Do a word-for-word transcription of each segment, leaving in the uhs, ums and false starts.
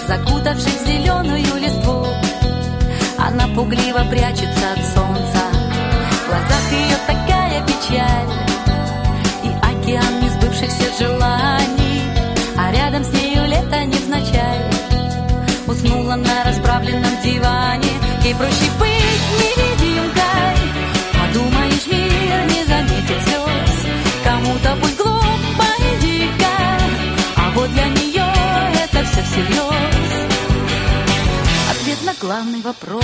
закутавшись в зеленую листву. Она пугливо прячется от солнца, в глазах ее такая печаль и океан несбывшихся желаний, а рядом с нею лето невзначай. Уснула на расправленном диване, ей проще быть невидимкой. Подумаешь, мир не заметит слез, кому-то пусть глупо и дико, а вот для нее это все всерьез. Ответ на главный вопрос.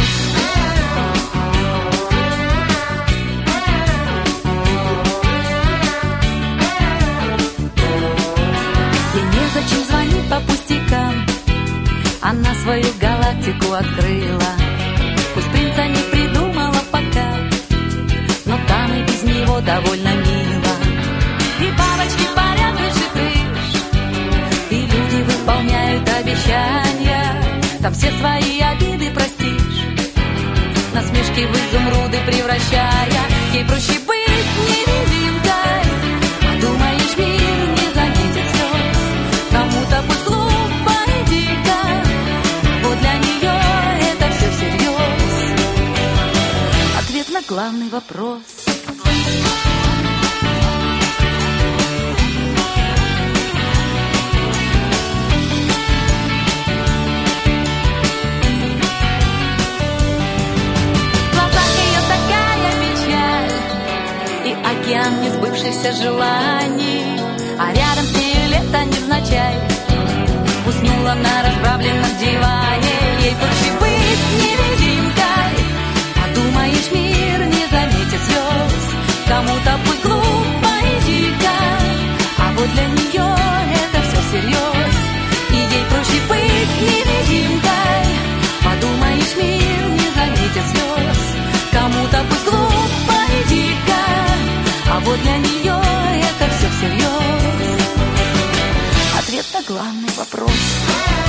Ей незачем звонить по пустякам, она свою галактику открыла. Пусть принца не придумала пока, но там и без него довольно мило. И бабочки парят выше крыш, и люди выполняют обещания. Там все свои обиды простишь, насмешки в изумруды превращая. Ей проще быть невидимкой. Подумаешь, мир не заметит слез, кому-то пусть глупо и дико, вот для нее это все всерьез. Ответ на главный вопрос. Океан несбывшихся желаний, а рядом с нею лето невзначай. Уснула на расправленном диване, ей проще быть невидимкой. Подумаешь, мир не заметит слез, кому-то пусть глупо и дико, а вот для нее это все всерьез. И ей проще быть невидимкой. Подумаешь, мир не заметит слез, кому-то пусть глупо и дико, а вот для нее это все всерьез. Ответ на главный вопрос.